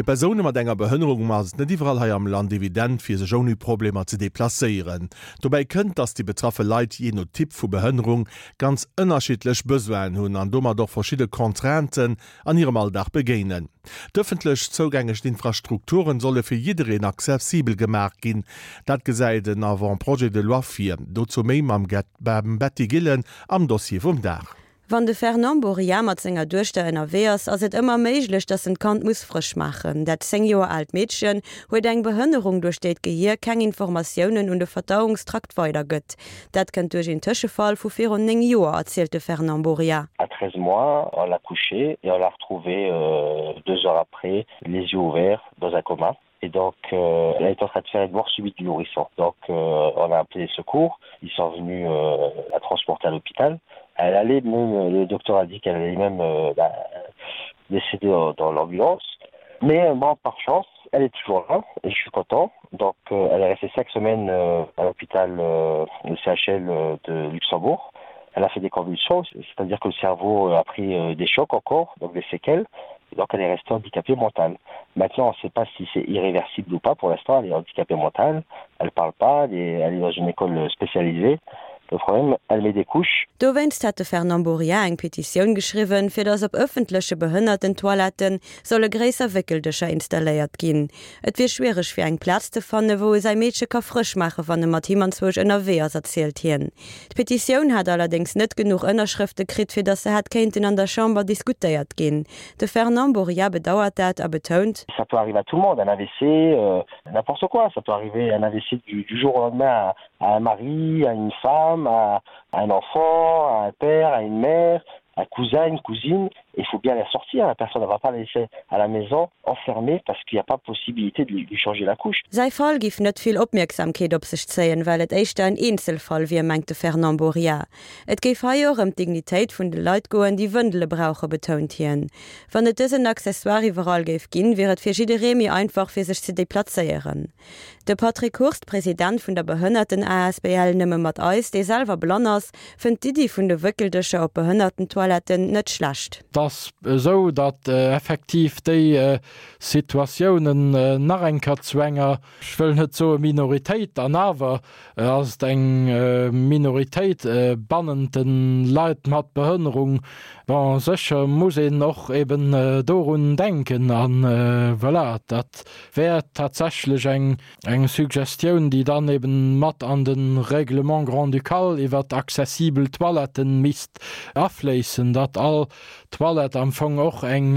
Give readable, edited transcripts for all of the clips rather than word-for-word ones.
Für Personen mit einer Behinderung ist es nicht überall am Land evident, für sich ohne Probleme zu deplacieren. Dabei könnte das die betroffenen Leute je nach Typ von Behinderung ganz unterschiedlich Besuchen haben und damit doch verschiedene Kontranten an ihrem Alltag begegnen. Die öffentlich zugänglichen Infrastrukturen sollen für jeden accessibel gemacht gehen. Das gesagt in Avant-Projet de Loi 4. Dazu mehr beim Betty Gillen am Dossier vom Dach. Wann de Fernand Boria mat senger Duerchte ënnerwehrs, ass et immer méiglech, dats en Kant muss frisch machen. Dat 10 Joer alt Mädchen huet eng Behënderung durchsteet Gehir keng Informationoen und de Verdauungstrakt weiter gëtt. Dat kennt duch en Tëschefall vu 4 Joer, erzählte Fernand Boria. À 13 mois, on l'a couché et on l'a retrouvé 2 heures après, les yeux ouverts, dans un coma. Et donc, elle est en train de faire une mort subite du nourrisson. Donc, on a appelé les secours. Ils sont venus la transporter à l'hôpital. Elle allait même, le docteur a dit qu'elle allait même décéder dans l'ambulance. Mais bon, par chance, elle est toujours là et je suis content. Donc, elle est restée 5 semaines à l'hôpital, le CHL de Luxembourg. Elle a fait des convulsions, c'est-à-dire que le cerveau a pris des chocs encore, donc des séquelles. Donc elle est restée handicapée mentale. Maintenant, on ne sait pas si c'est irréversible ou pas. Pour l'instant, elle est handicapée mentale. Elle ne parle pas. Elle est dans une école spécialisée. Le problème, elle met des couches. Do wennst hatte Fernand Boria eng Petition geschriven, fir dats op öffentliche Behindertentoiletten solle gräser Wickeldecher installéiert gin. Et wie schwierig fir eng Platz te fanne, wo es ein Mädchen ka frisch mache, wann de Martimanswoch ënnerweers erzählt hien. Die Petition hat allerdings net genug Ënnerschrifte krit, fir dat se hat kenten an der Chambre diskutiert gin. De Fernand Boria bedauert dat, betont. Ça peut arriver à tout le monde, un AVC, n'importe quoi. Ça peut arriver un AVC du jour au lendemain à un mari, à une femme, à un enfant, à un père, à une mère, à un cousin, une cousine. Il faut bien la sortir. La personne ne va pas la laisser à la maison enfermée parce qu'il n'y a pas possibilité de lui changer la couche. Sei Fall gif net viel Opmerksamkeit op sich zeien, weil et echt ein Einzelfall wie meinte Fernand Boria. Et geif haierem Dignitéit vun de Leiit goen die Wëndele brauche betont hien. Wann et dëssen Accessoire überall geif ginn, wäret fir Remi einfach fir sich ze deplacéieren. De Patrick Hurst, Präsident vun der behënnerten ASBL nëmme mat Eis, déi selver Blanners, fënd Didi vun de Wëckeldecher op behënnerten Toiletten net schlecht. Das so, dat effektiv déi Situationen nach enker Zwänger schwëll net so Minoritéit an awer ass eng Minoritéit bannenden Leiit mat Behënnerung war secher muss noch eben dorun denken an voilà, dat wär tatsächlich eng Suggestion, die dann eben mat an den Reglement Grand Ducal iwwer accessibel Toiletten mist afleessen, dat all Toilet amfang och eng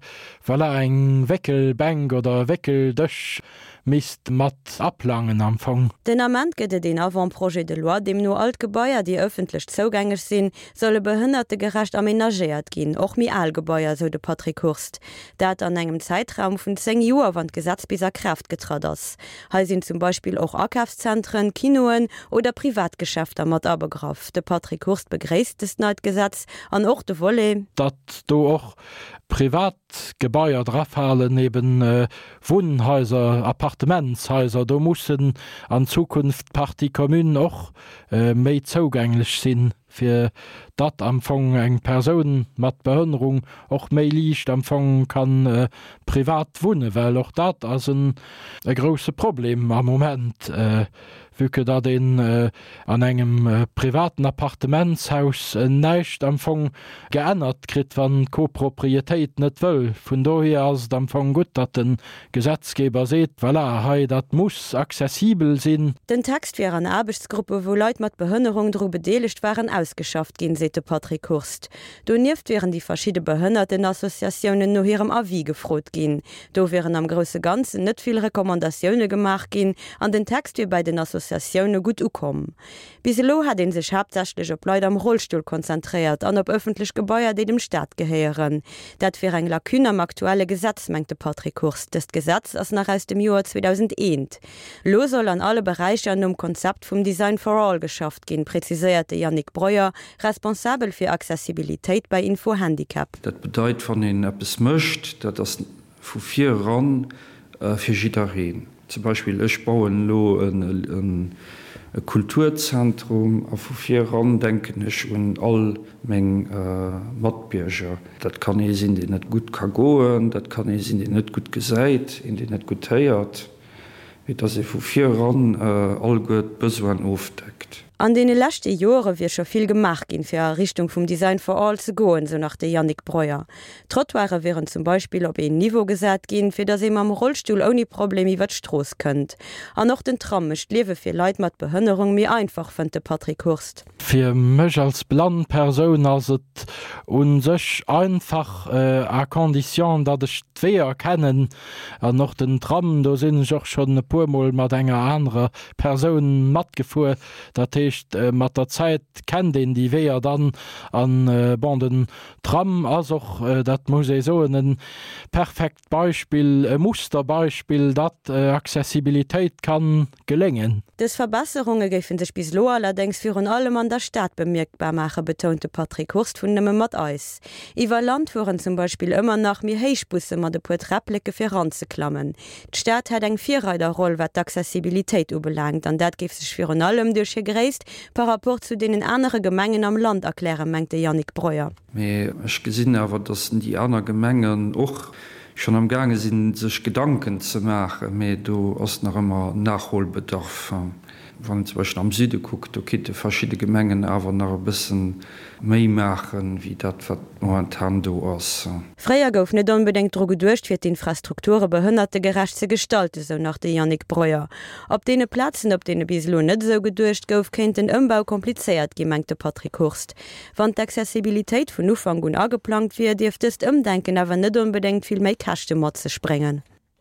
eng Weckelbank oder Weckeldëch mist mat ablangen amfang. Den Amment gëtt den Avant-Projet de Loi, dem nur alt Gebäier, die öffentlich zugänglich sinn, solle Behinderte gerecht aménagéiert gin, och mi Allgebäier, so de Patrick Hurst. Dat an engem Zeitraum vun 10 Joer wann Gesetz bis Kraft getrat ass. He sind zum Beispiel auch Arkaufszentren, Kinoen oder Privatgeschäfter mat abegraf. De Patrick Hurst begräst das Neidgesetz an och de Wolle. Dat do och Privatgebäier drafhalen neben Wohnhäuser, Appartementshäuser, da mussen an Zukunft Party Kommunen auch méi zugänglich sinn fir dat amfang eng Person mat Behënnerung och méi liicht amfang kann privat wohnen, weil auch dat as ein grosse Problem am Moment wücke da den an engem privaten Appartementshaus neicht amfang geändert krit wann Koproprietéit net wëll. Vun doher ass amfang gut, dat den Gesetzgeber seet, voilà, hei dat muss zesibel sinn. Den Text wär an Arbeitsgruppe, wo Leute mat Behënnerung dro bedeligt waren, ausgeschafft gin, sete Patrick Hurst. Do nieft wären die verschiedene behënnerten Assoziationen no hirem Avis gefrot gin. Do wären am grosse Ganzen net viel Rekommandationune gemacht gin, an den Text wie bei den Assoziationen gut ukom. Biselo hat den sech hauptsächlich op Leute am Rollstuhl konzentriert, an op öffentlich Gebäier, die dem Staat geheieren. Dat wär eng Lakune am aktuelle Gesetz, meinte Patrick Hurst. Das Gesetz ass nach aus dem Jahr 2001. Lo soll an alle Bereiche an dem Konzept vom Design for All geschafft gin, präzisierte Yannick Breuer, responsabel für Accessibilität bei Infohandicap. Dat bedeit von den Apps mcht, dat das vu 4 ran für Gitarren. Zum Beispiel ich bauen lo Kulturzentrum a vu 4 randenkennech und all még Matbierger. Dat kann e sinn de net gut ka goen, dat kann e sinn de net gut gesäit, in de net gut héiert, wie dat se vu 4 ran all gut besoen ofdeckt. An dee lächte Jore wie schon viel gemacht gin fir a Richtung vum Design for all ze goen, so nach de Jannik Breuer. Trottoire wären zum Beispiel op en Niveau gesät gin, fir dat se am Rollstuhl oni Problem iwwer Stroos kënnt. An noch den Trammecht liewe fir Leiit mat Behënnerung mir einfach vun de Patrick Hurst. Fir mech als Plan Perun as et un sech einfach a Kondition, dat ech d'wee erkennen an noch den Tram, do sinn joch schon e puermoll mat enger andere Personen mat gefu, dat mat der Zeit kennt den die Weher dann an den Tram also dat muss so ein perfekt Beispiel Musterbeispiel dat Accessibilität kann gelingen. Des Verbesserungen gefen sech bis lo allerdings führen allem an der Stadt bemerkbar mache, betonte Patrick Hurst vun dem mat Eis. Iwer Land fuhren zum Beispiel immer nach mir Heichbusse mat de Porträtblicke fir ranzeklammen. D'Stadt hat eng Vierreiderroll wat d'Accessibilitéit ubelangt, an dat gif sech führen allem durch gereist par rapport zu denen andere Gemengen am Land erklären, mengte Jannik Breuer. Ich gesinn aber, dass die anderen Gemengen auch schon am Gange sind, sich Gedanken zu machen, aber du hast noch immer Nachholbedarf. Wenn zum Beispiel am Süden guckt, okay, die verschiedene Gemengen aber noch ein bisschen mehr machen, wie das momentan da ist. Freier gouf net unbedingt dro gedurcht fir d'Infrastrukture behënnerte gerecht ze gestalte, so nach de Jannik Breuer. Op dee Platzen op dee bislo net so gedurcht gouf kenint den ëmbau kompliziert, gemengte Patrick Hurst. Wann d'Accessibilitéit vun Ufang un ageplant wie, Dirftest ëmdenken awer net unbedingt viel méi Kachte mat ze sprengen.